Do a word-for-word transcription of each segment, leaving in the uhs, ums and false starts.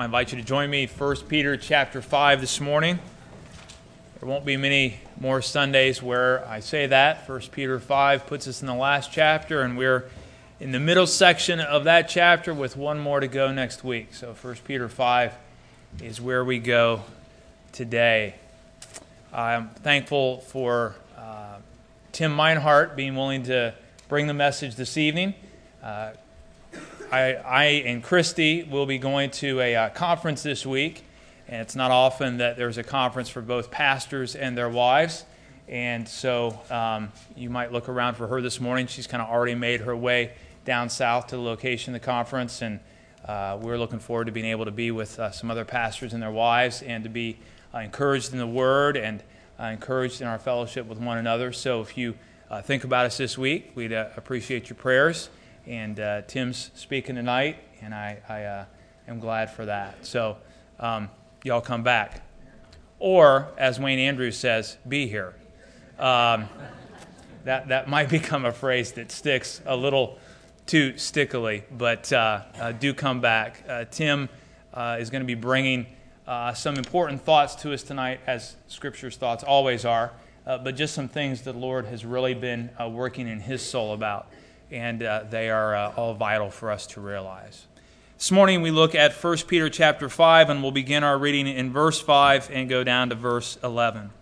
I invite you to join me, First Peter chapter five this morning. There won't be many more Sundays where I say that. First Peter five puts us in the last chapter, and we're in the middle section of that chapter with one more to go next week. So First Peter five is where we go today. I'm thankful for uh, Tim Meinhardt being willing to bring the message this evening. Uh, I, I and Christy will be going to a uh, conference this week, and it's not often that there's a conference for both pastors and their wives, and so um, you might look around for her this morning. She's kind of already made her way down south to the location of the conference, and uh, we're looking forward to being able to be with uh, some other pastors and their wives and to be uh, encouraged in the Word and uh, encouraged in our fellowship with one another. So if you uh, think about us this week, we'd uh, appreciate your prayers. And uh, Tim's speaking tonight, and I, I uh, am glad for that. So um, y'all come back. Or, as Wayne Andrews says, be here. Um, that, that might become a phrase that sticks a little too stickily, but uh, uh, do come back. Uh, Tim uh, is going to be bringing uh, some important thoughts to us tonight, as Scripture's thoughts always are, uh, but just some things that the Lord has really been uh, working in his soul about. And uh, they are uh, all vital for us to realize. This morning we look at First Peter chapter five, and we'll begin our reading in verse five and go down to verse eleven.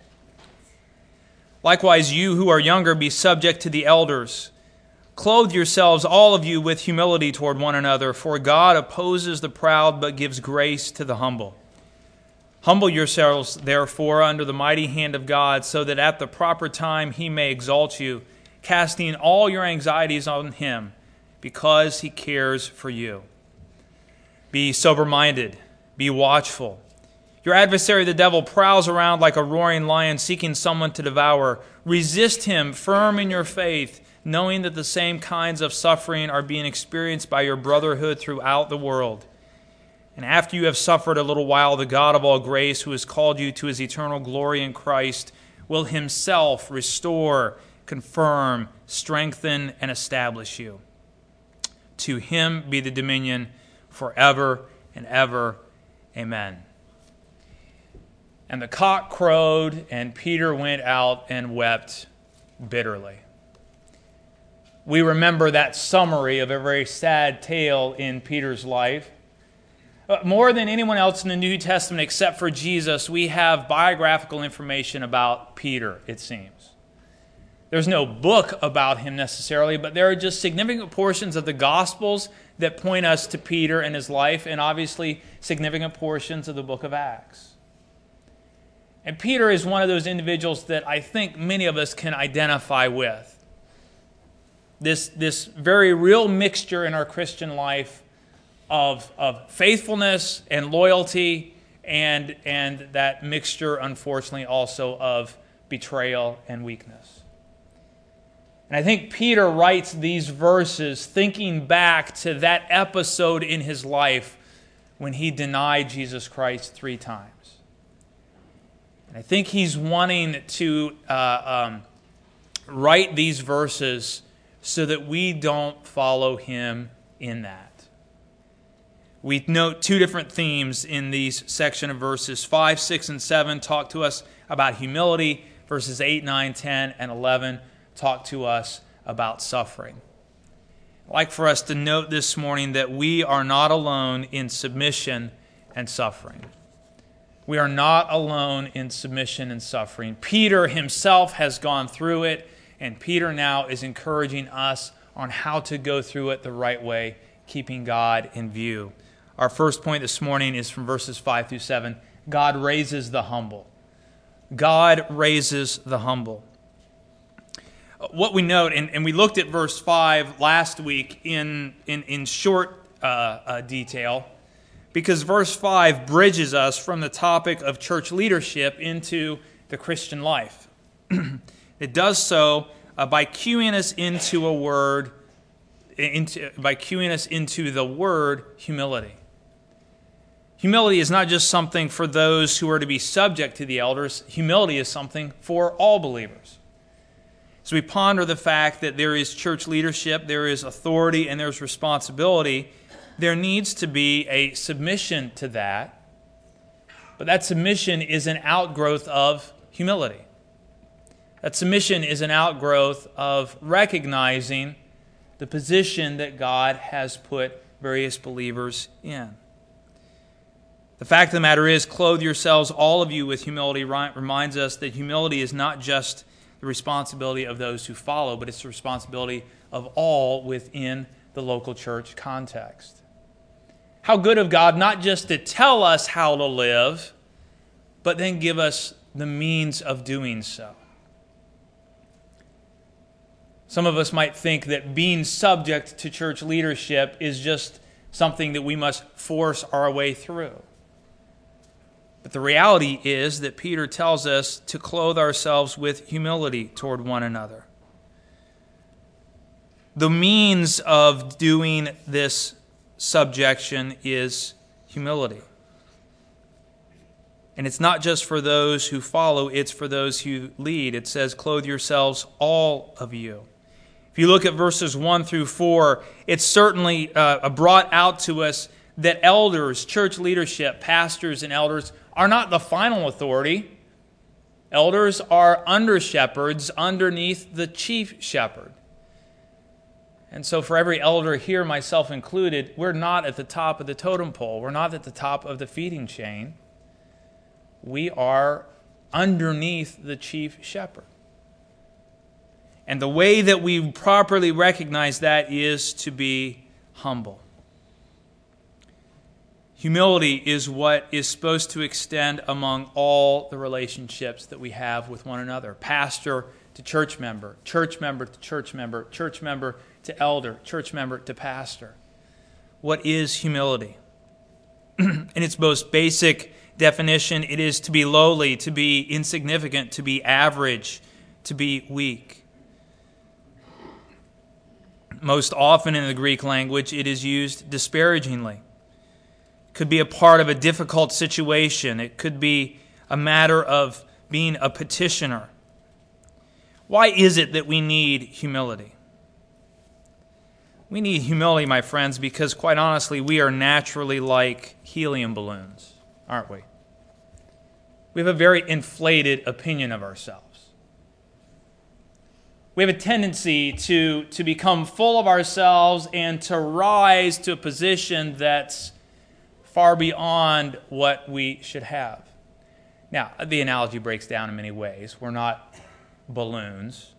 Likewise, you who are younger, be subject to the elders. Clothe yourselves, all of you, with humility toward one another, for God opposes the proud but gives grace to the humble. Humble yourselves, therefore, under the mighty hand of God, so that at the proper time he may exalt you, casting all your anxieties on him, because he cares for you. Be sober-minded, be watchful. Your adversary, the devil, prowls around like a roaring lion, seeking someone to devour. Resist him, firm in your faith, knowing that the same kinds of suffering are being experienced by your brotherhood throughout the world. And after you have suffered a little while, the God of all grace, who has called you to his eternal glory in Christ, will himself restore, confirm, strengthen, and establish you. To him be the dominion forever and ever. Amen. And the cock crowed, and Peter went out and wept bitterly. We remember that summary of a very sad tale in Peter's life. More than anyone else in the New Testament except for Jesus, we have biographical information about Peter, it seems. There's no book about him necessarily, but there are just significant portions of the Gospels that point us to Peter and his life, and obviously significant portions of the book of Acts. And Peter is one of those individuals that I think many of us can identify with. This, this very real mixture in our Christian life of, of faithfulness and loyalty, and, and that mixture, unfortunately, also of betrayal and weakness. And I think Peter writes these verses thinking back to that episode in his life when he denied Jesus Christ three times. And I think he's wanting to uh, um, write these verses so that we don't follow him in that. We note two different themes in these section of verses. five, six, and seven talk to us about humility. Verses eight, nine, ten, and eleven talk to us about suffering. I'd like for us to note this morning that we are not alone in submission and suffering. We are not alone in submission and suffering. Peter himself has gone through it, and Peter now is encouraging us on how to go through it the right way, keeping God in view. Our first point this morning is from verses five through seven. God raises the humble. God raises the humble. What we note, and, and we looked at verse five last week in, in, in short uh, uh, detail, because verse five bridges us from the topic of church leadership into the Christian life. It does so uh, by cueing us into a word, into, by cueing us into the word humility. Humility is not just something for those who are to be subject to the elders. Humility is something for all believers. So we ponder the fact that there is church leadership, there is authority, and there's responsibility. there needs to be a submission to that, but that submission is an outgrowth of humility. That submission is an outgrowth of recognizing the position that God has put various believers in. The fact of the matter is, clothe yourselves, all of you, with humility, reminds us that humility is not just the responsibility of those who follow, but it's the responsibility of all within the local church context. How good of God not just to tell us how to live, but then give us the means of doing so. Some of us might think that being subject to church leadership is just something that we must force our way through. But the reality is that Peter tells us to clothe ourselves with humility toward one another. The means of doing this subjection is humility. And it's not just for those who follow, it's for those who lead. It says, clothe yourselves, all of you. If you look at verses one through four, it's certainly uh, brought out to us that elders, church leadership, pastors and elders are not the final authority. Elders are under-shepherds underneath the chief shepherd. And so for every elder here, myself included, we're not at the top of the totem pole. We're not at the top of the feeding chain. We are underneath the chief shepherd. And the way that we properly recognize that is to be humble. Humility is what is supposed to extend among all the relationships that we have with one another. Pastor to church member, church member to church member, church member to elder, church member to pastor. What is humility? In its most basic definition, it is to be lowly, to be insignificant, to be average, to be weak. Most often in the Greek language, it is used disparagingly. It could be a part of a difficult situation. It could be a matter of being a petitioner. Why is it that we need humility? We need humility, my friends, because quite honestly, we are naturally like helium balloons, aren't we? We have a very inflated opinion of ourselves. We have a tendency to, to become full of ourselves and to rise to a position that's far beyond what we should have. Now, the analogy breaks down in many ways. We're not balloons.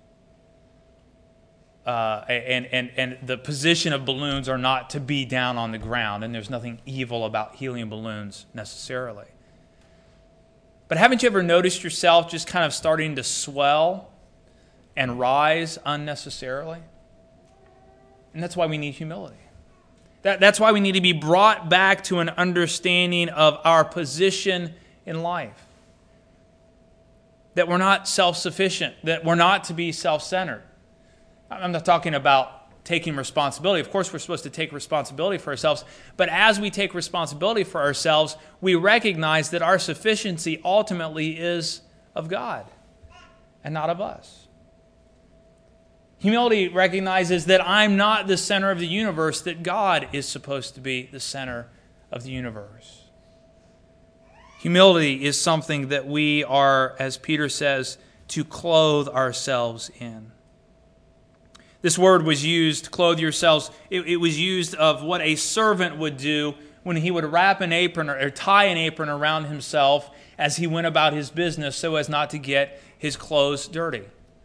Uh, and, and, and the position of balloons are not to be down on the ground, and there's nothing evil about helium balloons necessarily. But haven't you ever noticed yourself just kind of starting to swell and rise unnecessarily? And that's why we need humility. That, that's why we need to be brought back to an understanding of our position in life. That we're not self-sufficient, that we're not to be self-centered. I'm not talking about taking responsibility. Of course, we're supposed to take responsibility for ourselves. But as we take responsibility for ourselves, we recognize that our sufficiency ultimately is of God and not of us. Humility recognizes that I'm not the center of the universe, that God is supposed to be the center of the universe. Humility is something that we are, as Peter says, to clothe ourselves in. This word was used, clothe yourselves, it, it was used of what a servant would do when he would wrap an apron or, or tie an apron around himself as he went about his business so as not to get his clothes dirty.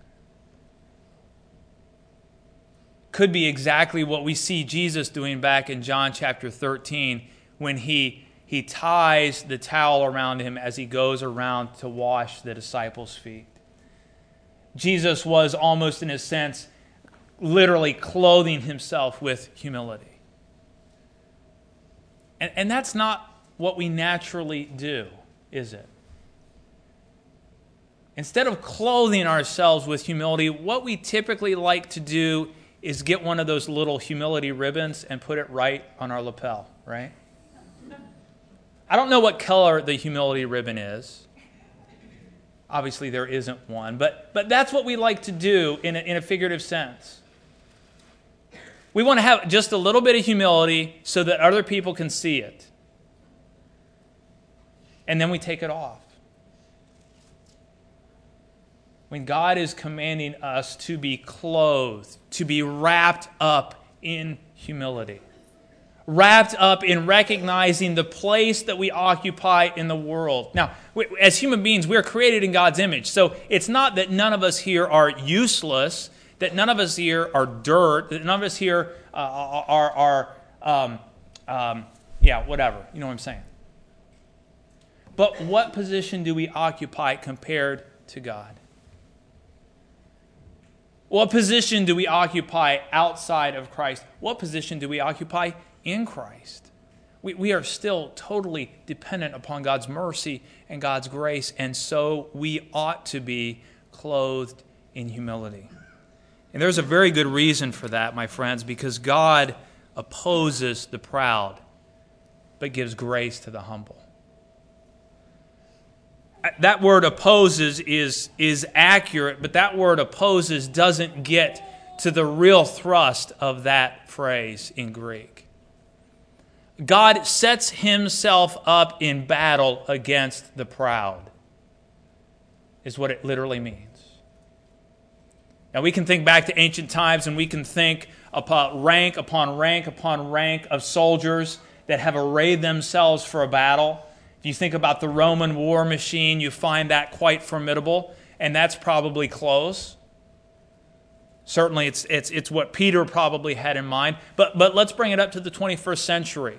Could be exactly what we see Jesus doing back in John chapter thirteen when he, he ties the towel around him as he goes around to wash the disciples' feet. Jesus was almost in a sense literally clothing himself with humility. And, and that's not what we naturally do, is it? Instead of clothing ourselves with humility, what we typically like to do is get one of those little humility ribbons and put it right on our lapel, right? I don't know what color the humility ribbon is. Obviously, there isn't one, but, but that's what we like to do in a, in a figurative sense. We want to have just a little bit of humility so that other people can see it. And then we take it off. When God is commanding us to be clothed, to be wrapped up in humility, wrapped up in recognizing the place that we occupy in the world. Now, we, as human beings, we're created in God's image. So it's not that none of us here are useless, that none of us here are dirt, that none of us here uh, are, are um, um, yeah, whatever. You know what I'm saying? But what position do we occupy compared to God? What position do we occupy outside of Christ? What position do we occupy in Christ? We, we are still totally dependent upon God's mercy and God's grace, and so we ought to be clothed in humility. And there's a very good reason for that, my friends, because God opposes the proud, but gives grace to the humble. That word opposes is, is accurate, but that word opposes doesn't get to the real thrust of that phrase in Greek. God sets himself up in battle against the proud, is what it literally means. Now we can think back to ancient times and we can think upon rank upon rank upon rank of soldiers that have arrayed themselves for a battle. If you think about the Roman war machine, you find that quite formidable, and that's probably close. Certainly, it's it's it's what Peter probably had in mind. But but let's bring it up to the twenty-first century.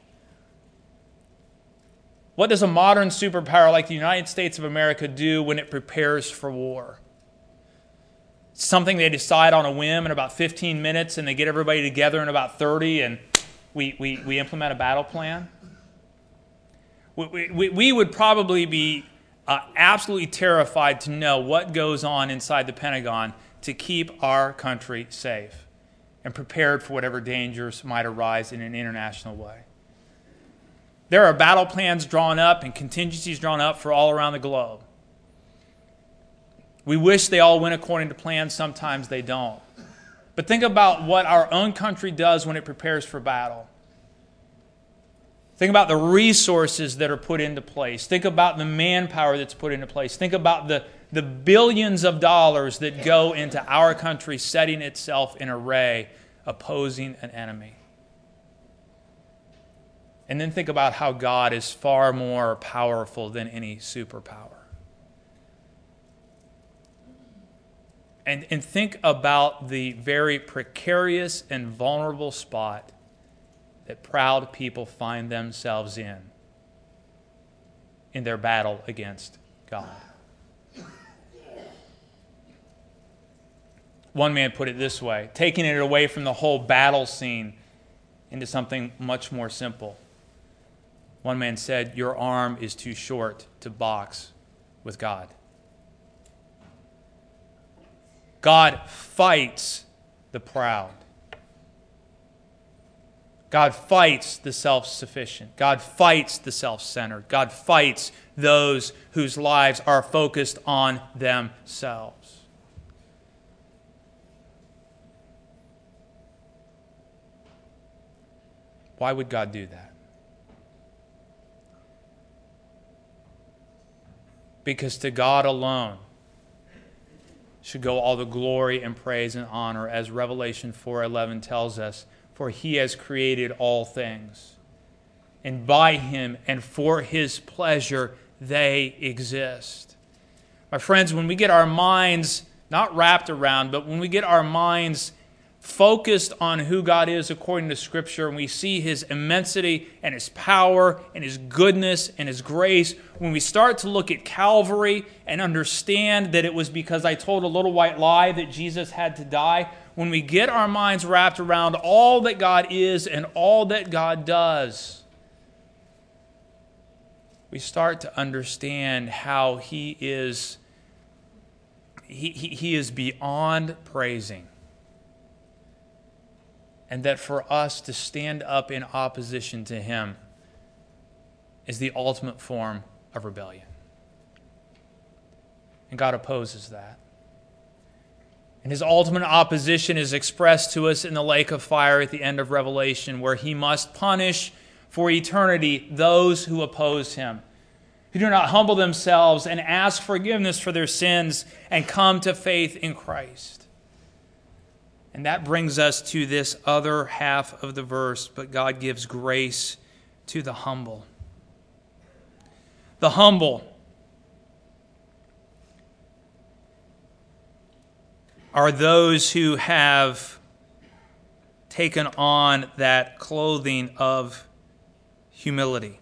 What does a modern superpower like the United States of America do when it prepares for war? It's something they decide on a whim in about fifteen minutes, and they get everybody together in about thirty, and we we, we implement a battle plan. We, we, we would probably be uh, absolutely terrified to know what goes on inside the Pentagon to keep our country safe and prepared for whatever dangers might arise in an international way. There are battle plans drawn up and contingencies drawn up for all around the globe. We wish they all went according to plan. Sometimes they don't. But think about what our own country does when it prepares for battle. Think about the resources that are put into place. Think about the manpower that's put into place. Think about the, the billions of dollars that go into our country setting itself in array, opposing an enemy. And then think about how God is far more powerful than any superpower. And, and think about the very precarious and vulnerable spot that proud people find themselves in, in their battle against God. One man put it this way, taking it away from the whole battle scene into something much more simple. One man said, "Your arm is too short to box with God." God fights the proud. God fights the self-sufficient. God fights the self-centered. God fights those whose lives are focused on themselves. Why would God do that? Because to God alone should go all the glory and praise and honor, as Revelation four eleven tells us, for he has created all things, and by him and for his pleasure they exist. My friends, when we get our minds not wrapped around, but when we get our minds focused on who God is according to Scripture, and we see his immensity and his power and his goodness and his grace, when we start to look at Calvary and understand that it was because I told a little white lie that Jesus had to die, when we get our minds wrapped around all that God is and all that God does, we start to understand how he is, he, he, he is beyond praising. And that for us to stand up in opposition to him is the ultimate form of rebellion. And God opposes that. And his ultimate opposition is expressed to us in the lake of fire at the end of Revelation, where he must punish for eternity those who oppose him, who do not humble themselves and ask forgiveness for their sins and come to faith in Christ. And that brings us to this other half of the verse, but God gives grace to the humble. The humble are those who have taken on that clothing of humility.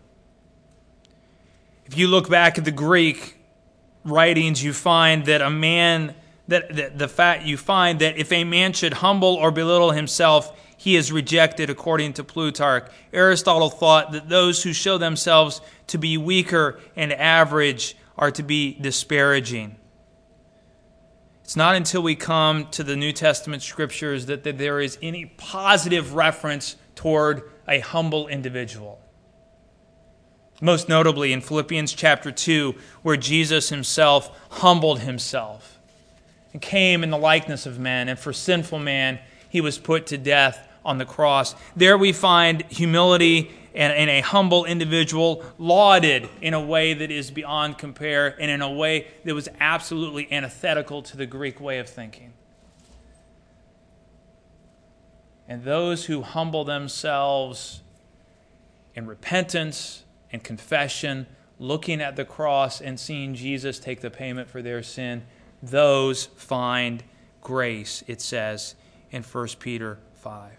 If you look back at the Greek writings, you find that a man, that, that the fact you find that if a man should humble or belittle himself, he is rejected, according to Plutarch. Aristotle thought that those who show themselves to be weaker and average are to be disparaging. It's not until we come to the New Testament scriptures that, that there is any positive reference toward a humble individual. Most notably in Philippians chapter two, where Jesus himself humbled himself and came in the likeness of men, and for sinful man he was put to death on the cross. There we find humility and, and a humble individual lauded in a way that is beyond compare, and in a way that was absolutely antithetical to the Greek way of thinking. And those who humble themselves in repentance and confession, looking at the cross and seeing Jesus take the payment for their sin, those find grace, it says in First Peter five.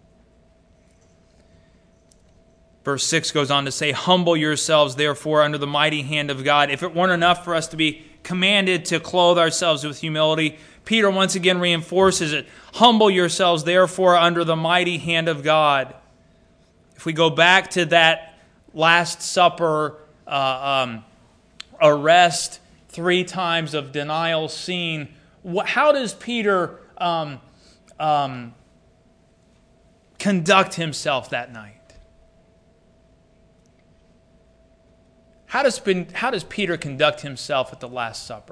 Verse six goes on to say, "Humble yourselves, therefore, under the mighty hand of God." If it weren't enough for us to be commanded to clothe ourselves with humility, Peter once again reinforces it. "Humble yourselves, therefore, under the mighty hand of God." If we go back to that Last Supper uh, um, arrest, three times of denial scene, wh- how does Peter um, um, conduct himself that night? How does, how does Peter conduct himself at the Last Supper?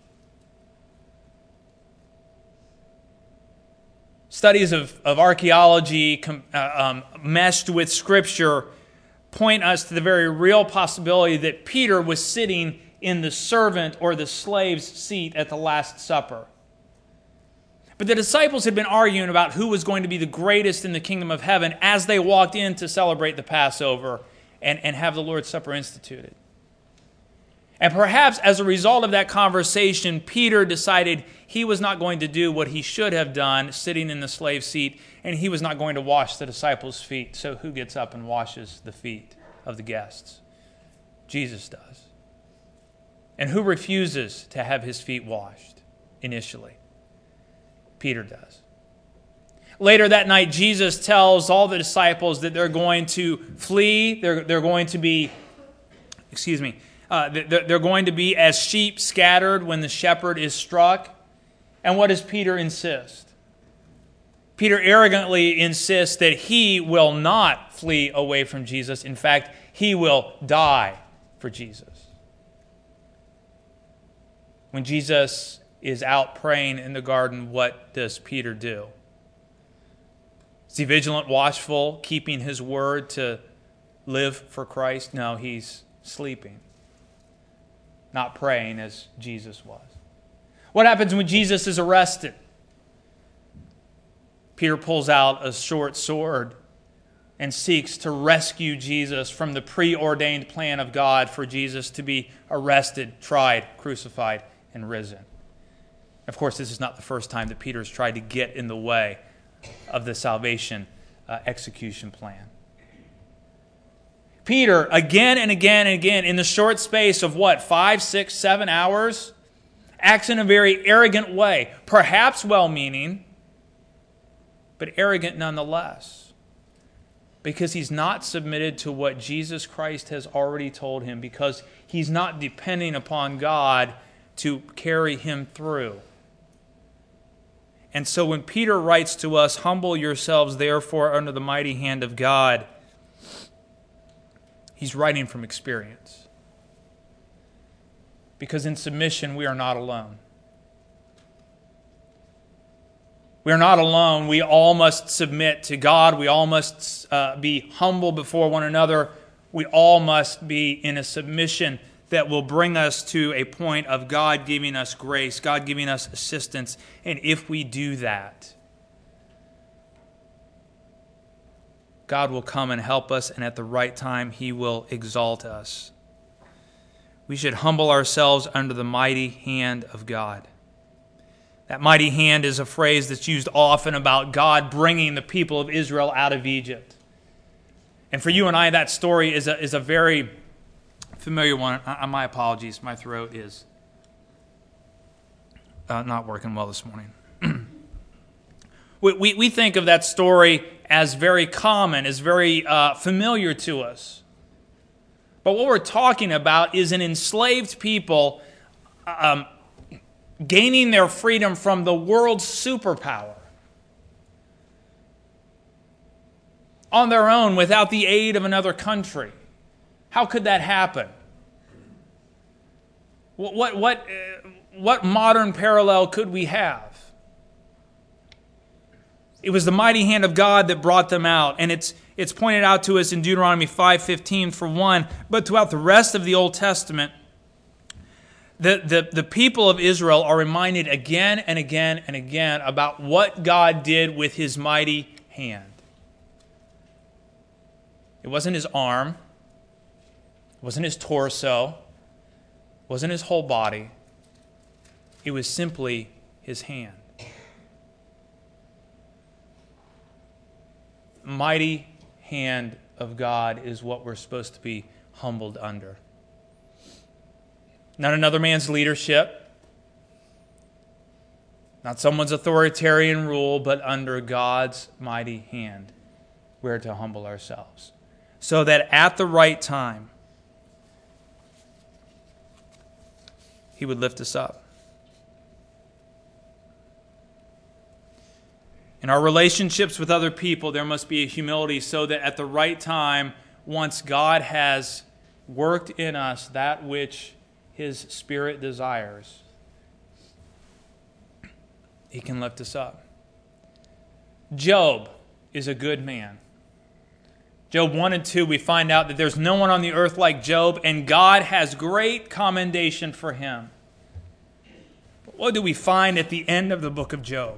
Studies of, of archaeology com, uh, um, meshed with Scripture point us to the very real possibility that Peter was sitting in the servant or the slave's seat at the Last Supper. But the disciples had been arguing about who was going to be the greatest in the kingdom of heaven as they walked in to celebrate the Passover and, and have the Lord's Supper instituted. And perhaps as a result of that conversation, Peter decided he was not going to do what he should have done sitting in the slave seat, and he was not going to wash the disciples' feet. So who gets up and washes the feet of the guests? Jesus does. And who refuses to have his feet washed initially? Peter does. Later that night, Jesus tells all the disciples that they're going to flee, they're, they're going to be, excuse me, Uh, they're going to be as sheep scattered when the shepherd is struck. And what does Peter insist? Peter arrogantly insists that he will not flee away from Jesus. In fact, he will die for Jesus. When Jesus is out praying in the garden, what does Peter do? Is he vigilant, watchful, keeping his word to live for Christ? No, he's sleeping. Not praying as Jesus was. What happens when Jesus is arrested? Peter pulls out a short sword and seeks to rescue Jesus from the preordained plan of God for Jesus to be arrested, tried, crucified, and risen. Of course, this is not the first time that Peter has tried to get in the way of the salvation uh, execution plan. Peter, again and again and again, in the short space of what, five, six, seven hours, acts in a very arrogant way, perhaps well-meaning, but arrogant nonetheless, because he's not submitted to what Jesus Christ has already told him, because he's not depending upon God to carry him through. And so when Peter writes to us, "Humble yourselves, therefore, under the mighty hand of God," he's writing from experience. Because in submission, we are not alone. We're not alone. We all must submit to God. We all must uh, be humble before one another. We all must be in a submission that will bring us to a point of God giving us grace, God giving us assistance. And if we do that, God will come and help us, and at the right time, He will exalt us. We should humble ourselves under the mighty hand of God. That mighty hand is a phrase that's used often about God bringing the people of Israel out of Egypt. And for you and I, that story is a, is a very familiar one. Uh, my apologies, my throat is uh, not working well this morning. we, we, we think of that story as very common, as very uh, familiar to us. But what we're talking about is an enslaved people um, gaining their freedom from the world's superpower on their own without the aid of another country. How could that happen? What, what, what, uh, what modern parallel could we have? It was the mighty hand of God that brought them out, and it's it's pointed out to us in Deuteronomy five fifteen for one, but throughout the rest of the Old Testament, The, the, the people of Israel are reminded again and again and again about what God did with His mighty hand. It wasn't His arm. It wasn't His torso. It wasn't His whole body. It was simply His hand. Mighty hand of God is what we're supposed to be humbled under. Not another man's leadership, not someone's authoritarian rule, but under God's mighty hand, we're to humble ourselves. So that at the right time, He would lift us up. In our relationships with other people, there must be a humility so that at the right time, once God has worked in us that which His Spirit desires, He can lift us up. Job is a good man. Job one and two, we find out that there's no one on the earth like Job, and God has great commendation for him. But what do we find at the end of the book of Job?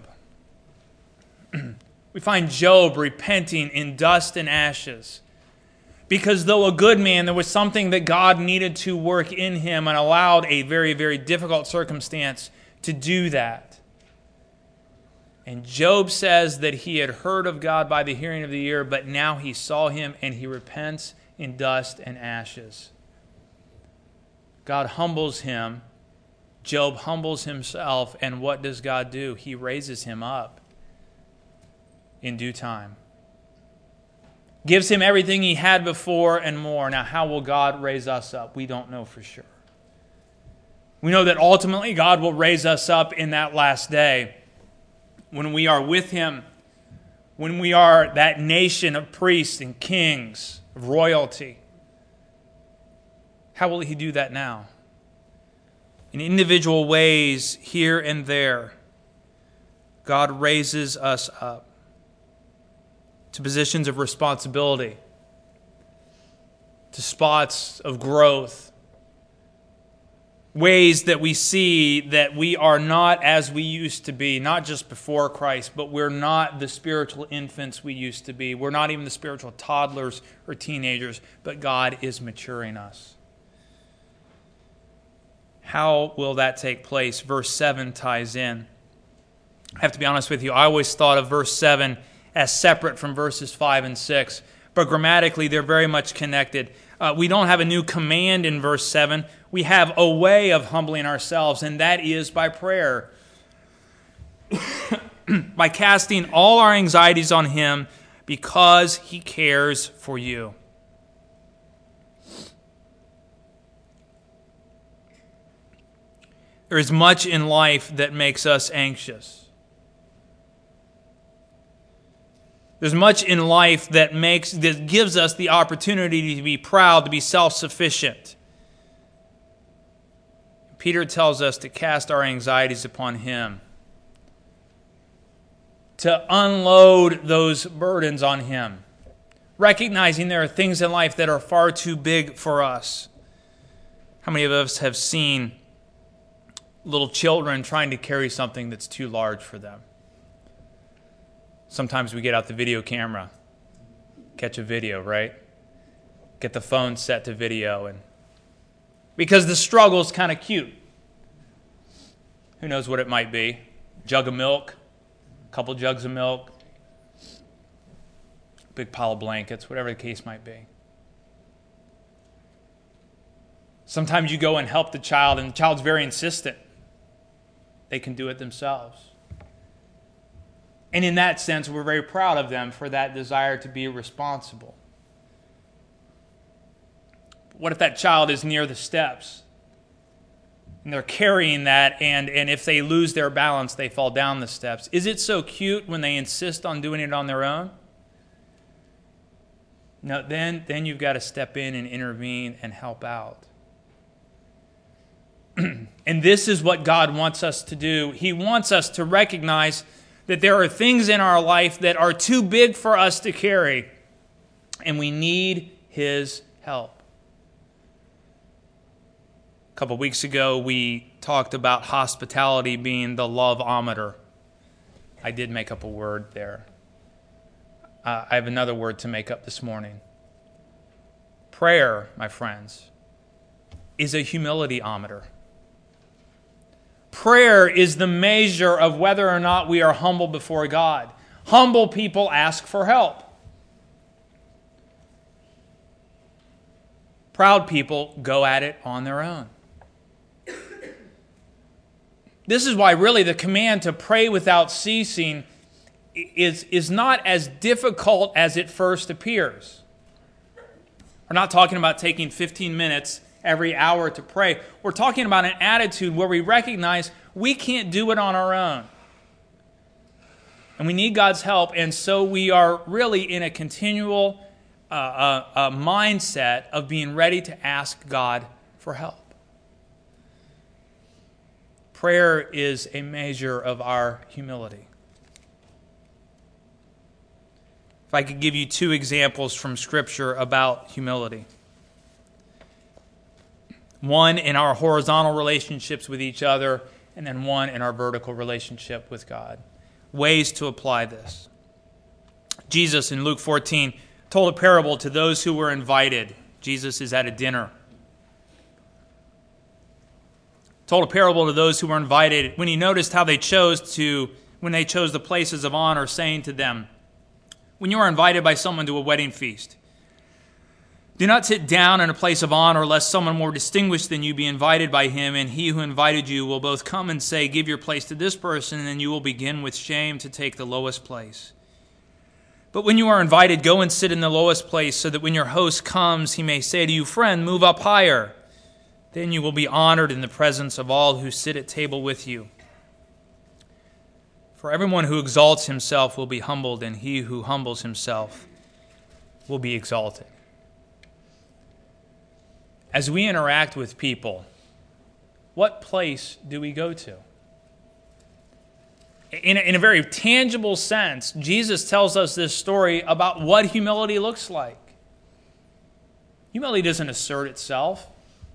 We find Job repenting in dust and ashes. Because though a good man, there was something that God needed to work in him and allowed a very, very difficult circumstance to do that. And Job says that he had heard of God by the hearing of the ear, but now he saw Him and he repents in dust and ashes. God humbles him. Job humbles himself. And what does God do? He raises him up in due time. Gives him everything he had before and more. Now, how will God raise us up? We don't know for sure. We know that ultimately God will raise us up in that last day when we are with Him, when we are that nation of priests and kings, of royalty. How will He do that now? In individual ways, here and there, God raises us up to positions of responsibility, to spots of growth, ways that we see that we are not as we used to be, not just before Christ, but we're not the spiritual infants we used to be. We're not even the spiritual toddlers or teenagers, but God is maturing us. How will that take place? Verse seven ties in. I have to be honest with you, I always thought of verse seven as separate from verses five and six. But grammatically, they're very much connected. Uh, we don't have a new command in verse seven. We have a way of humbling ourselves, and that is by prayer. By casting all our anxieties on Him because He cares for you. There is much in life that makes us anxious. There's much in life that makes that gives us the opportunity to be proud, to be self-sufficient. Peter tells us to cast our anxieties upon Him. to unload those burdens on Him, recognizing there are things in life that are far too big for us. How many of us have seen little children trying to carry something that's too large for them? Sometimes we get out the video camera, catch a video, right? Get the phone set to video, and because the struggle is kind of cute. Who knows what it might be? Jug of milk, a couple jugs of milk, big pile of blankets, whatever the case might be. Sometimes you go and help the child, and the child's very insistent. They can do it themselves. And in that sense, we're very proud of them for that desire to be responsible. What if that child is near the steps and they're carrying that, and, and if they lose their balance, they fall down the steps? Is it so cute when they insist on doing it on their own? No, then, then you've got to step in and intervene and help out. And this is what God wants us to do. He wants us to recognize that there are things in our life that are too big for us to carry, and we need His help. A couple of weeks ago, we talked about hospitality being the love-ometer. I did make up a word there. Uh, I have another word to make up this morning. Prayer, my friends, is a humility-ometer. Prayer is the measure of whether or not we are humble before God. Humble people ask for help. Proud people go at it on their own. This is why really the command to pray without ceasing is, is not as difficult as it first appears. We're not talking about taking fifteen minutes every hour to pray. We're talking about an attitude where we recognize we can't do it on our own. And we need God's help, and so we are really in a continual uh, uh, uh, mindset of being ready to ask God for help. Prayer is a measure of our humility. If I could give you two examples from Scripture about humility. One in our horizontal relationships with each other, and then one in our vertical relationship with God. Ways to apply this. Jesus in Luke fourteen told a parable to those who were invited. Jesus is at a dinner. Told a parable to those who were invited when he noticed how they chose to, when they chose the places of honor, saying to them, when you are invited by someone to a wedding feast, do not sit down in a place of honor, lest someone more distinguished than you be invited by him, and he who invited you will both come and say, give your place to this person, and then you will begin with shame to take the lowest place. But when you are invited, go and sit in the lowest place, so that when your host comes, he may say to you, friend, move up higher. Then you will be honored in the presence of all who sit at table with you. For everyone who exalts himself will be humbled, and he who humbles himself will be exalted. As we interact with people, what place do we go to? In a, in a very tangible sense, Jesus tells us this story about what humility looks like. Humility doesn't assert itself.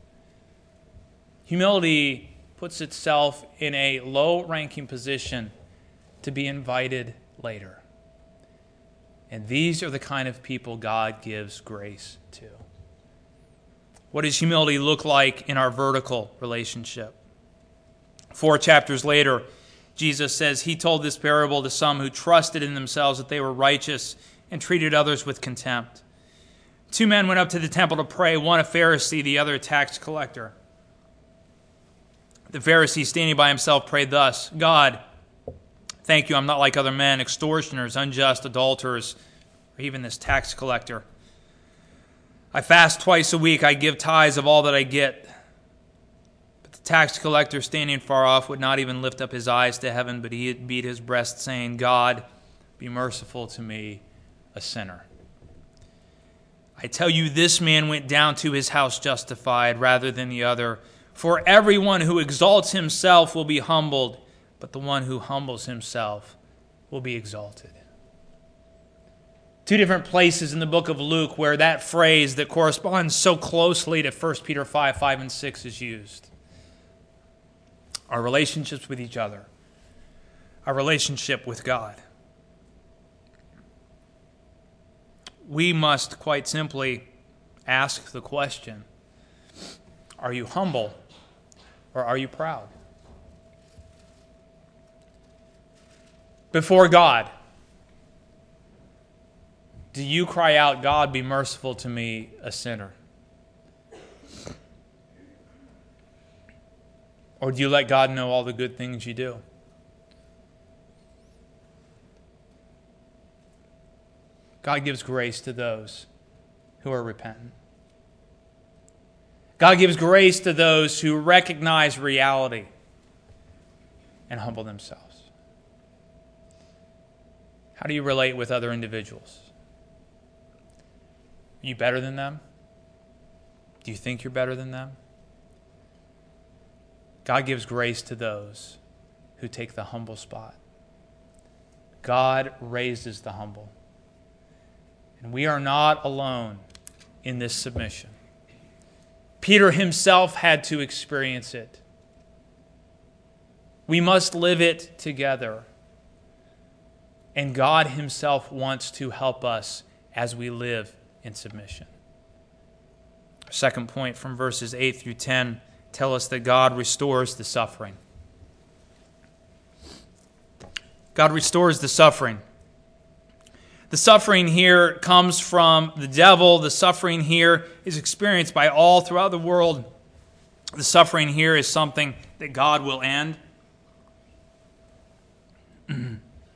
Humility puts itself in a low-ranking position to be invited later. And these are the kind of people God gives grace to. What does humility look like in our vertical relationship? Four chapters later, Jesus says he told this parable to some who trusted in themselves that they were righteous and treated others with contempt. Two men went up to the temple to pray, one a Pharisee, the other a tax collector. The Pharisee, standing by himself, prayed thus, God, thank you, I'm not like other men, extortioners, unjust, adulterers, or even this tax collector. I fast twice a week, I give tithes of all that I get. But the tax collector, standing far off, would not even lift up his eyes to heaven, but he beat his breast, saying, God, be merciful to me, a sinner. I tell you, this man went down to his house justified rather than the other. For everyone who exalts himself will be humbled, but the one who humbles himself will be exalted. Two different places in the book of Luke where that phrase that corresponds so closely to First Peter five, five, and six is used. Our relationships with each other. Our relationship with God. We must quite simply ask the question, are you humble or are you proud? Before God, do you cry out, God, be merciful to me, a sinner? Or do you let God know all the good things you do? God gives grace to those who are repentant. God gives grace to those who recognize reality and humble themselves. How do you relate with other individuals? Are you better than them? Do you think you're better than them? God gives grace to those who take the humble spot. God raises the humble. And we are not alone in this submission. Peter himself had to experience it. We must live it together. And God himself wants to help us as we live in submission. Second point from verses eight through ten tell us that God restores the suffering. God restores the suffering. The suffering here comes from the devil. The suffering here is experienced by all throughout the world. The suffering here is something that God will end. And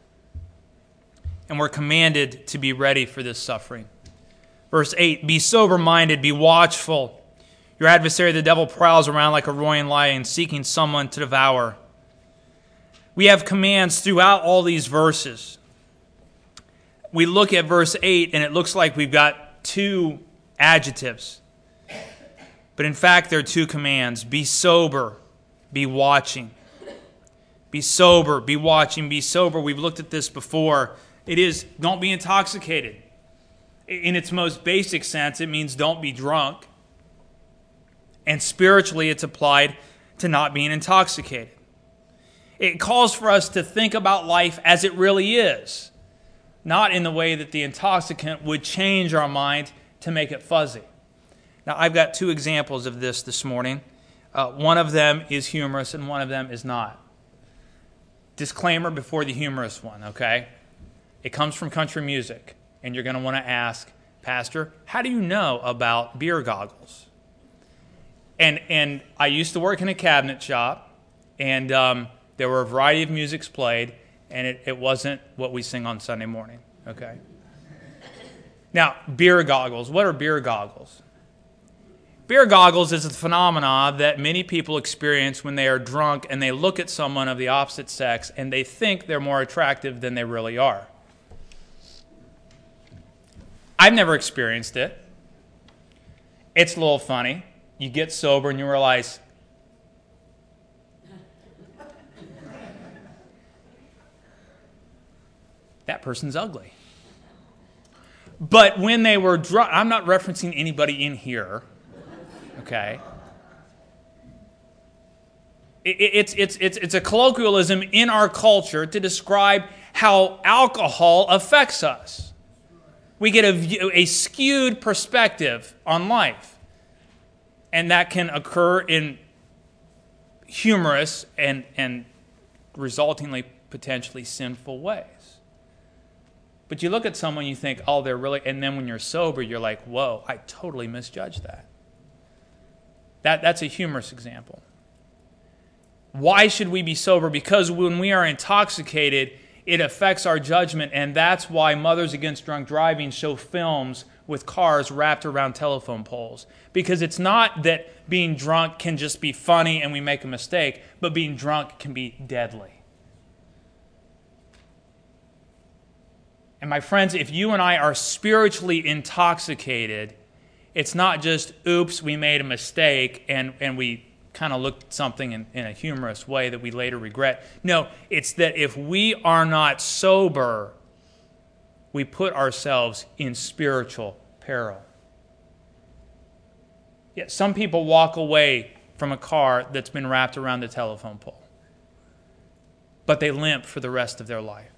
we're commanded to be ready for this suffering. Verse eight, be sober-minded, be watchful. Your adversary, the devil, prowls around like a roaring lion, seeking someone to devour. We have commands throughout all these verses. We look at verse eight, and it looks like we've got two adjectives. But in fact, there are two commands. Be sober, be watching. Be sober, be watching, be sober. We've looked at this before. It is, don't be intoxicated. In its most basic sense, it means don't be drunk. And spiritually, it's applied to not being intoxicated. It calls for us to think about life as it really is, not in the way that the intoxicant would change our mind to make it fuzzy. Now, I've got two examples of this this morning. Uh, one of them is humorous and one of them is not. Disclaimer before the humorous one, okay? It comes from country music, and you're going to want to ask, Pastor, how do you know about beer goggles? And and I used to work in a cabinet shop, and um, there were a variety of musics played, and it, it wasn't what we sing on Sunday morning, okay? Now, beer goggles. What are beer goggles? Beer goggles is a phenomenon that many people experience when they are drunk and they look at someone of the opposite sex and they think they're more attractive than they really are. I've never experienced it. It's a little funny. You get sober and you realize, that person's ugly. But when they were drunk, I'm not referencing anybody in here, okay? It, it's, it's, it's, it's a colloquialism in our culture to describe how alcohol affects us. We get a, a skewed perspective on life. And that can occur in humorous and, and resultingly potentially sinful ways. But you look at someone, you think, oh, they're really, and then when you're sober, you're like, whoa, I totally misjudged that. That that's a humorous example. Why should we be sober? Because when we are intoxicated, it affects our judgment, and that's why Mothers Against Drunk Driving show films with cars wrapped around telephone poles. Because it's not that being drunk can just be funny and we make a mistake, but being drunk can be deadly. And my friends, if you and I are spiritually intoxicated, it's not just, oops, we made a mistake and, and we kind of looked at something in, in a humorous way that we later regret. No, it's that if we are not sober, we put ourselves in spiritual peril. Yet some people walk away from a car that's been wrapped around the telephone pole, but they limp for the rest of their life.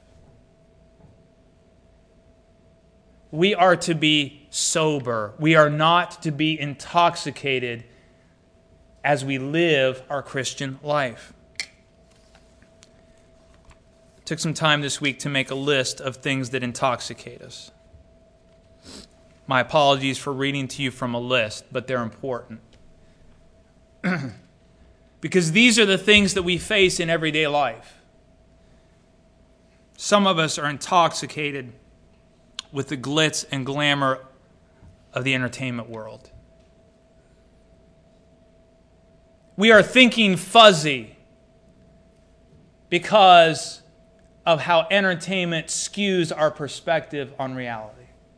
We are to be sober. We are not to be intoxicated as we live our Christian life. Took some time this week to make a list of things that intoxicate us. My apologies for reading to you from a list, but they're important. Because these are the things that we face in everyday life. Some of us are intoxicated with the glitz and glamour of the entertainment world. We are thinking fuzzy because of how entertainment skews our perspective on reality.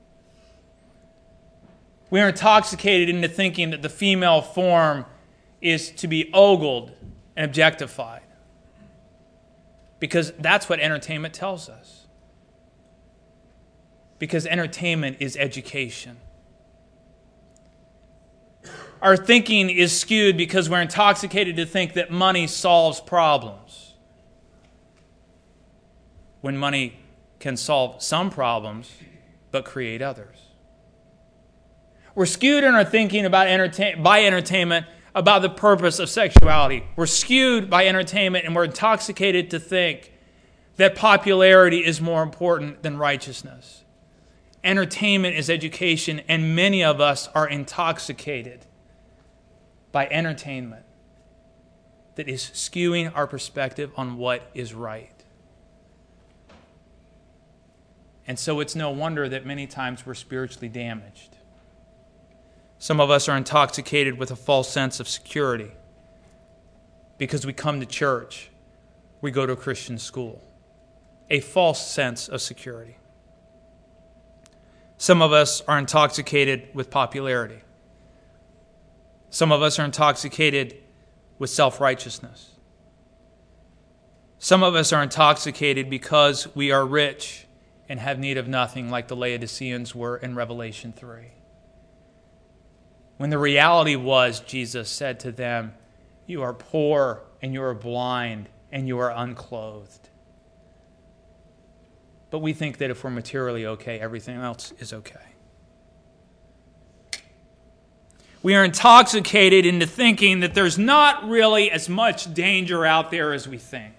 We are intoxicated into thinking that the female form is to be ogled and objectified, because that's what entertainment tells us. Because entertainment is education. Our thinking is skewed because we're intoxicated to think that money solves problems, when money can solve some problems but create others. We're skewed in our thinking about entertain- by entertainment about the purpose of sexuality. We're skewed by entertainment, and we're intoxicated to think that popularity is more important than righteousness. Entertainment is education, and many of us are intoxicated by entertainment that is skewing our perspective on what is right. And so it's no wonder that many times we're spiritually damaged. Some of us are intoxicated with a false sense of security because we come to church, we go to a Christian school. A false sense of security. Some of us are intoxicated with popularity. Some of us are intoxicated with self-righteousness. Some of us are intoxicated because we are rich and have need of nothing, like the Laodiceans were in Revelation three. When the reality was, Jesus said to them, you are poor and you are blind and you are unclothed. But we think that if we're materially okay, everything else is okay. We are intoxicated into thinking that there's not really as much danger out there as we think.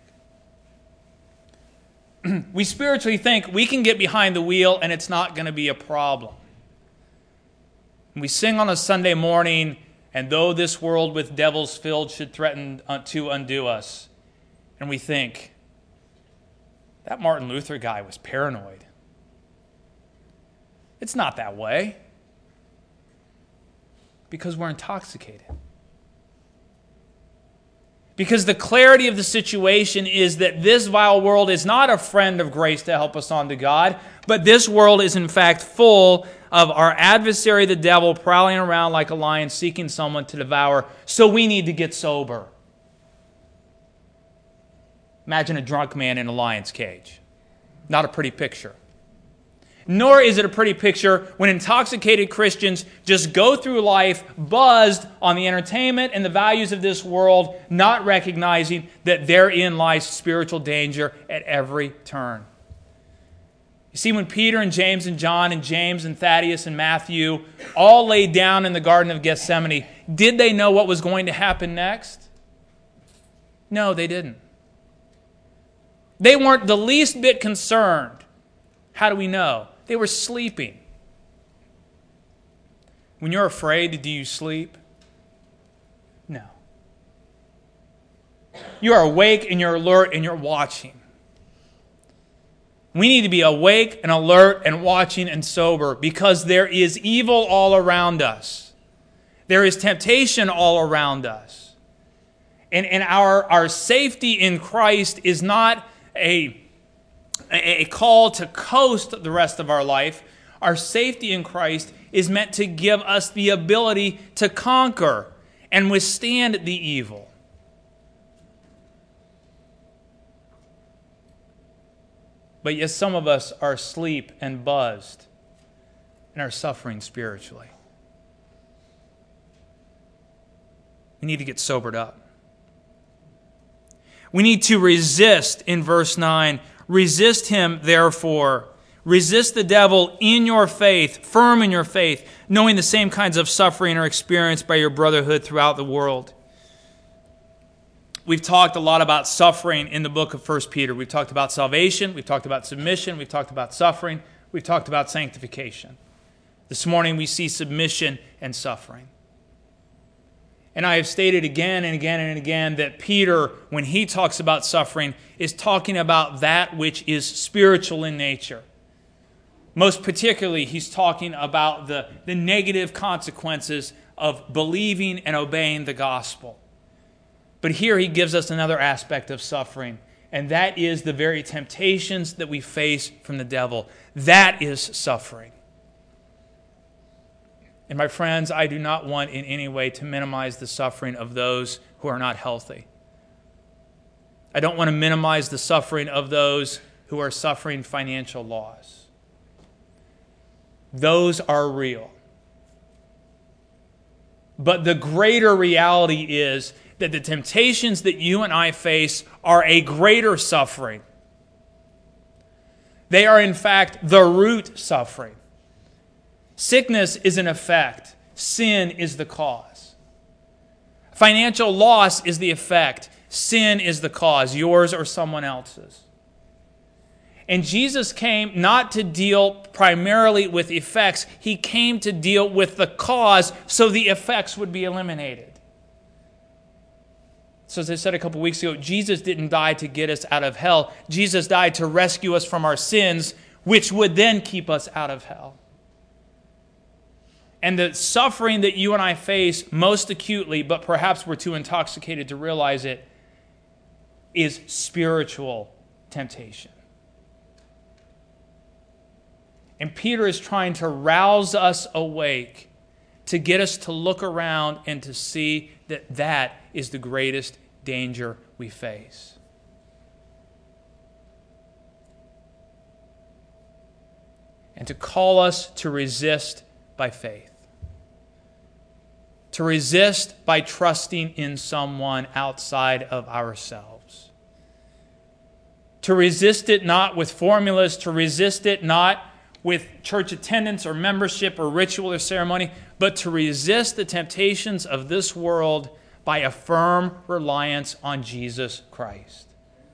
We spiritually think we can get behind the wheel and it's not going to be a problem. We sing on a Sunday morning, and though this world with devils filled should threaten to undo us, and we think, that Martin Luther guy was paranoid. It's not that way. Because we're intoxicated. Because the clarity of the situation is that this vile world is not a friend of grace to help us on to God, but this world is in fact full of our adversary, the devil, prowling around like a lion seeking someone to devour. So we need to get sober. Imagine a drunk man in a lion's cage. Not a pretty picture. Nor is it a pretty picture when intoxicated Christians just go through life buzzed on the entertainment and the values of this world, not recognizing that therein lies spiritual danger at every turn. You see, when Peter and James and John and James and Thaddeus and Matthew all laid down in the Garden of Gethsemane, did they know what was going to happen next? No, they didn't. They weren't the least bit concerned. How do we know? They were sleeping. When you're afraid, do you sleep? No. You are awake and you're alert and you're watching. We need to be awake and alert and watching and sober because there is evil all around us. There is temptation all around us. And, and our, our safety in Christ is not a a call to coast the rest of our life. Our safety in Christ is meant to give us the ability to conquer and withstand the evil. But yet some of us are asleep and buzzed and are suffering spiritually. We need to get sobered up. We need to resist, in verse nine, resist him, therefore. Resist the devil in your faith, firm in your faith, knowing the same kinds of suffering are experienced by your brotherhood throughout the world. We've talked a lot about suffering in the book of First Peter. We've talked about salvation. We've talked about submission. We've talked about suffering. We've talked about sanctification. This morning we see submission and suffering. And I have stated again and again and again that Peter, when he talks about suffering, is talking about that which is spiritual in nature. Most particularly, he's talking about the, the negative consequences of believing and obeying the gospel. But here he gives us another aspect of suffering, and that is the very temptations that we face from the devil. That is suffering. And my friends, I do not want in any way to minimize the suffering of those who are not healthy. I don't want to minimize the suffering of those who are suffering financial loss. Those are real. But the greater reality is that the temptations that you and I face are a greater suffering. They are, in fact, the root suffering. Sickness is an effect. Sin is the cause. Financial loss is the effect. Sin is the cause, yours or someone else's. And Jesus came not to deal primarily with effects. He came to deal with the cause so the effects would be eliminated. So as I said a couple weeks ago, Jesus didn't die to get us out of hell. Jesus died to rescue us from our sins, which would then keep us out of hell. And the suffering that you and I face most acutely, but perhaps we're too intoxicated to realize it, is spiritual temptation. And Peter is trying to rouse us awake, to get us to look around and to see that that is the greatest danger we face. And to call us to resist by faith. To resist by trusting in someone outside of ourselves. To resist it not with formulas, to resist it not with church attendance or membership or ritual or ceremony, but to resist the temptations of this world by a firm reliance on Jesus Christ.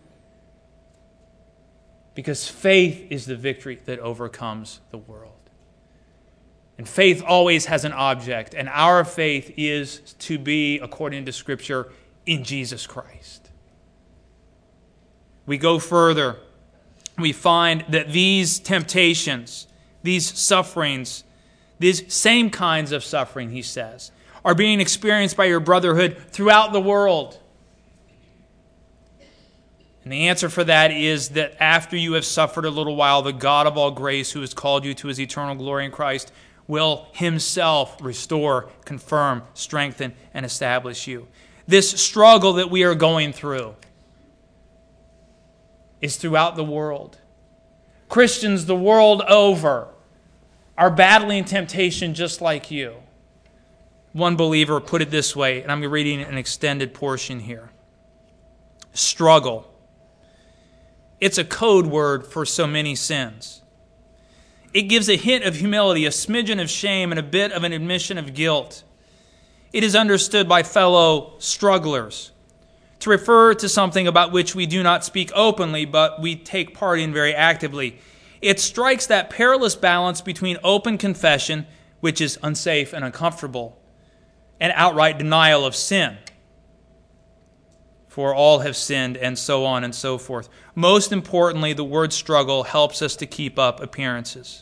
Because faith is the victory that overcomes the world. And faith always has an object, and our faith is to be, according to Scripture, in Jesus Christ. We go further. We find that these temptations, these sufferings, these same kinds of suffering, he says, are being experienced by your brotherhood throughout the world. And the answer for that is that after you have suffered a little while, the God of all grace, who has called you to his eternal glory in Christ, will himself restore, confirm, strengthen, and establish you. This struggle that we are going through is throughout the world. Christians the world over are battling temptation just like you. One believer put it this way, and I'm reading an extended portion here. Struggle. It's a code word for so many sins. It gives a hint of humility, a smidgen of shame, and a bit of an admission of guilt. It is understood by fellow strugglers to refer to something about which we do not speak openly, but we take part in very actively. It strikes that perilous balance between open confession, which is unsafe and uncomfortable, and outright denial of sin. For all have sinned, and so on and so forth. Most importantly, the word struggle helps us to keep up appearances.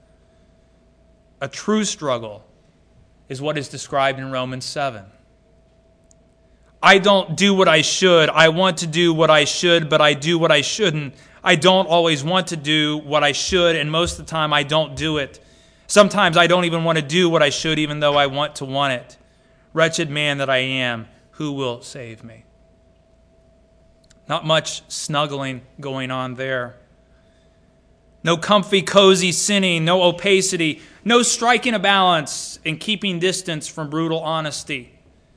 A true struggle is what is described in Romans seven. I don't do what I should. I want to do what I should, but I do what I shouldn't. I don't always want to do what I should, and most of the time I don't do it. Sometimes I don't even want to do what I should, even though I want to want it. Wretched man that I am, who will save me? Not much snuggling going on there. No comfy, cozy sinning, no opacity, no striking a balance and keeping distance from brutal honesty.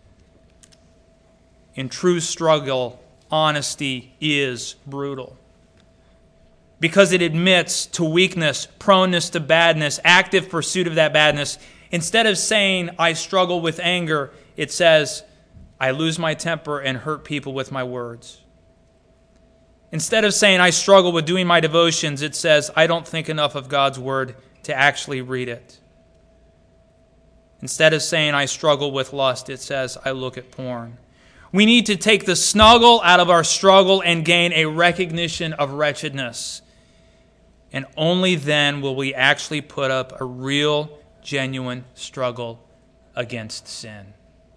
In true struggle, honesty is brutal, because it admits to weakness, proneness to badness, active pursuit of that badness. Instead of saying, I struggle with anger, it says, I lose my temper and hurt people with my words. Instead of saying, I struggle with doing my devotions, it says, I don't think enough of God's word to actually read it. Instead of saying, I struggle with lust, it says, I look at porn. We need to take the snuggle out of our struggle and gain a recognition of wretchedness. And only then will we actually put up a real, genuine struggle against sin.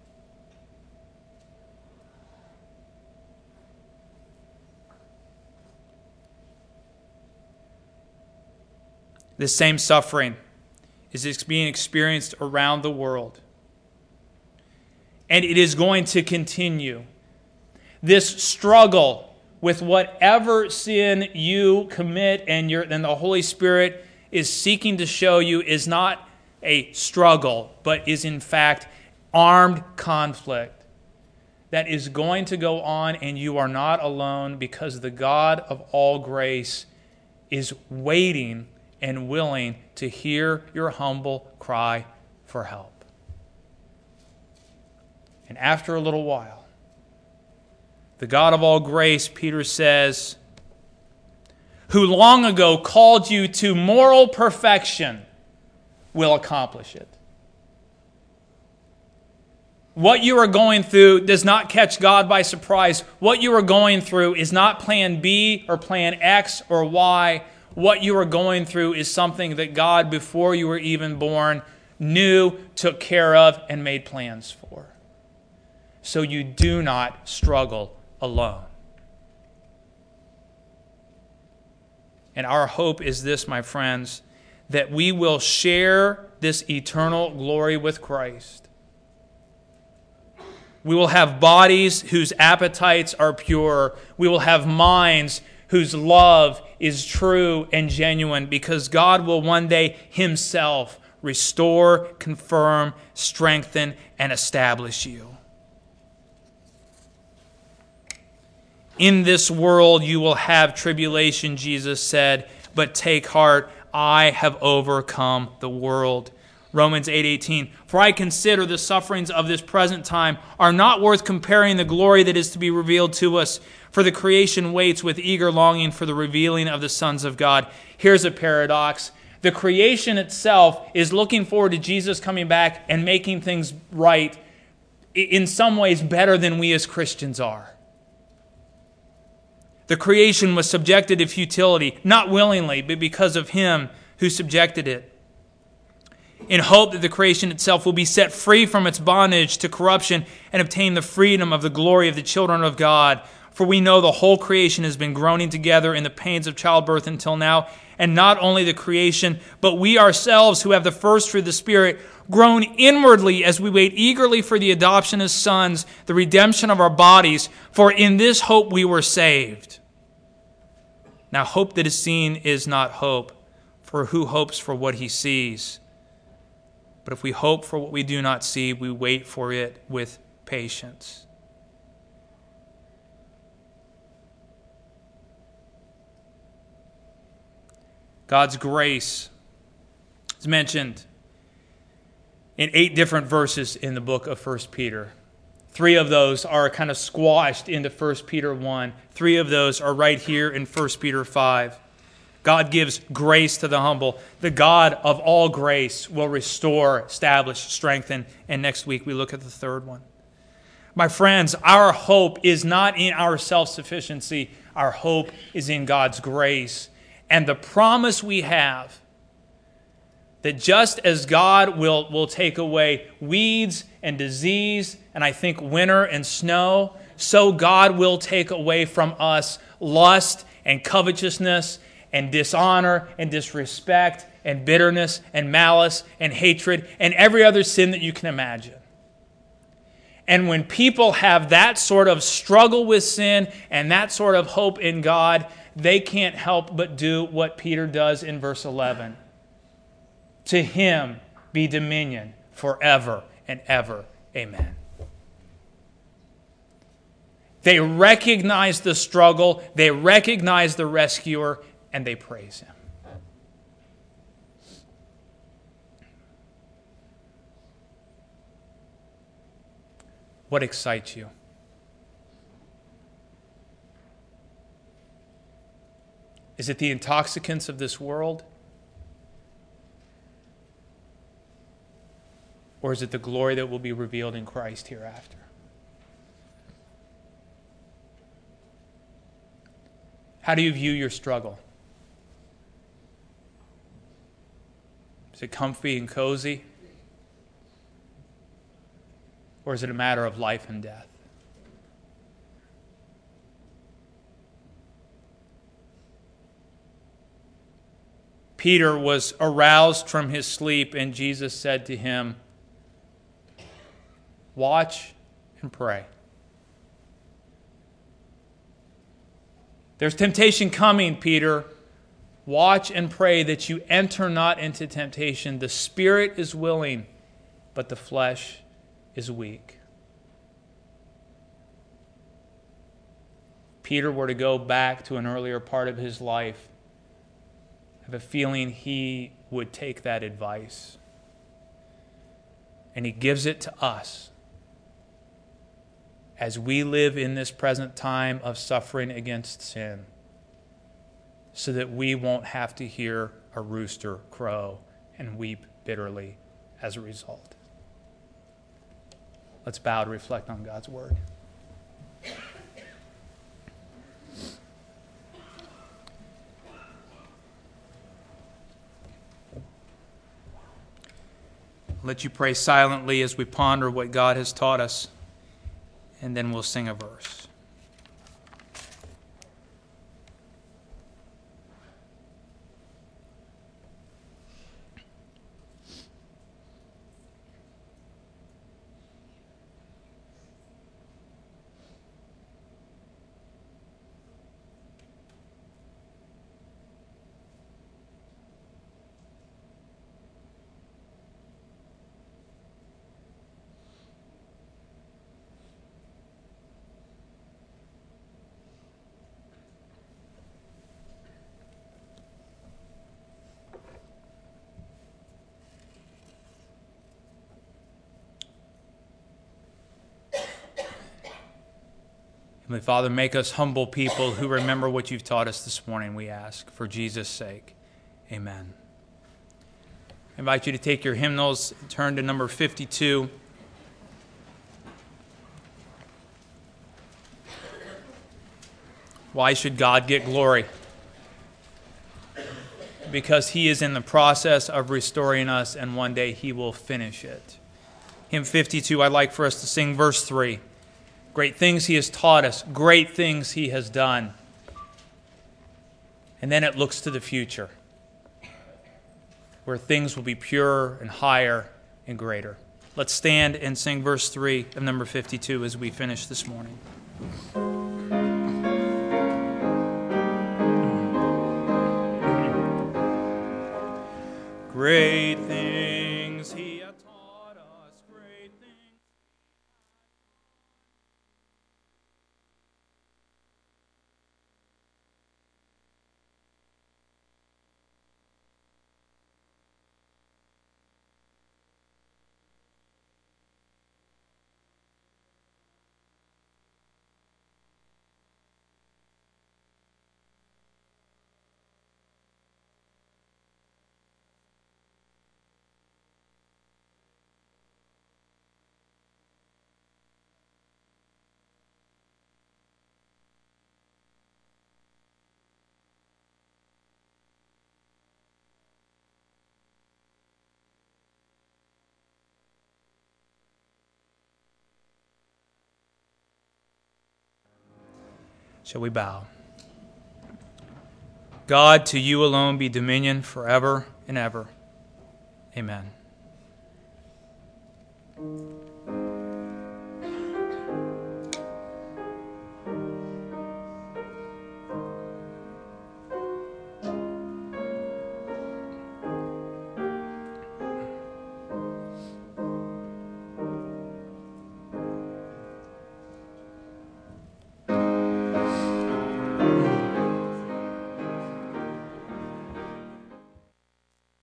This same suffering is being experienced around the world. And it is going to continue. This struggle with whatever sin you commit and, your, and the Holy Spirit is seeking to show you is not a struggle, but is in fact armed conflict that is going to go on, and you are not alone, because the God of all grace is waiting and willing to hear your humble cry for help. And after a little while, the God of all grace, Peter says, who long ago called you to moral perfection, will accomplish it. What you are going through does not catch God by surprise. What you are going through is not plan B or plan X or Y. What you are going through is something that God, before you were even born, knew, took care of, and made plans for. So you do not struggle alone. And our hope is this, my friends, that we will share this eternal glory with Christ. We will have bodies whose appetites are pure. We will have minds whose love is true and genuine, because God will one day himself restore, confirm, strengthen, and establish you. In this world you will have tribulation, Jesus said, but take heart, I have overcome the world. Romans eight eighteen. For I consider the sufferings of this present time are not worth comparing the glory that is to be revealed to us. For the creation waits with eager longing for the revealing of the sons of God. Here's a paradox. The creation itself is looking forward to Jesus coming back and making things right, in some ways better than we as Christians are. The creation was subjected to futility, not willingly, but because of him who subjected it, in hope that the creation itself will be set free from its bondage to corruption and obtain the freedom of the glory of the children of God. For we know the whole creation has been groaning together in the pains of childbirth until now. And not only the creation, but we ourselves who have the first fruit of the Spirit groan inwardly as we wait eagerly for the adoption as sons, the redemption of our bodies. For in this hope we were saved. Now hope that is seen is not hope, for who hopes for what he sees? But if we hope for what we do not see, we wait for it with patience. God's grace is mentioned in eight different verses in the book of First Peter. Three of those are kind of squashed into First Peter one. Three of those are right here in First Peter five. God gives grace to the humble. The God of all grace will restore, establish, strengthen. And next week we look at the third one. My friends, our hope is not in our self-sufficiency. Our hope is in God's grace. And the promise we have that just as God will, will take away weeds and disease, and I think winter and snow, so God will take away from us lust and covetousness and dishonor and disrespect and bitterness and malice and hatred and every other sin that you can imagine. And when people have that sort of struggle with sin and that sort of hope in God, they can't help but do what Peter does in verse eleven. To him be dominion forever and ever. Amen. They recognize the struggle, they recognize the rescuer, and they praise him. What excites you? Is it the intoxicants of this world? Or is it the glory that will be revealed in Christ hereafter? How do you view your struggle? Is it comfy and cozy? Or is it a matter of life and death? Peter was aroused from his sleep, and Jesus said to him, "Watch and pray." There's temptation coming, Peter. Watch and pray that you enter not into temptation. The spirit is willing, but the flesh is weak. Peter were to go back to an earlier part of his life, I have a feeling he would take that advice. And he gives it to us as we live in this present time of suffering against sin, so that we won't have to hear a rooster crow and weep bitterly as a result. Let's bow to reflect on God's word. Let you pray silently as we ponder what God has taught us, and then we'll sing a verse. Heavenly Father, make us humble people who remember what you've taught us this morning, we ask, for Jesus' sake. Amen. I invite you to take your hymnals and turn to number fifty-two. Why should God get glory? Because he is in the process of restoring us, and one day he will finish it. Hymn fifty-two, I'd like for us to sing verse three. Great things he has taught us, great things he has done. And then it looks to the future, where things will be purer and higher and greater. Let's stand and sing verse three of number fifty-two as we finish this morning. Great things he hath taught us, great things. Shall we bow? God, to you alone be dominion forever and ever. Amen.